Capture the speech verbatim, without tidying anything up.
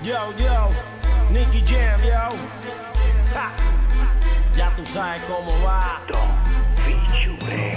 Yo, yo, Nicky Jam, yo. Ja. Ya tú sabes cómo va. Don Feature.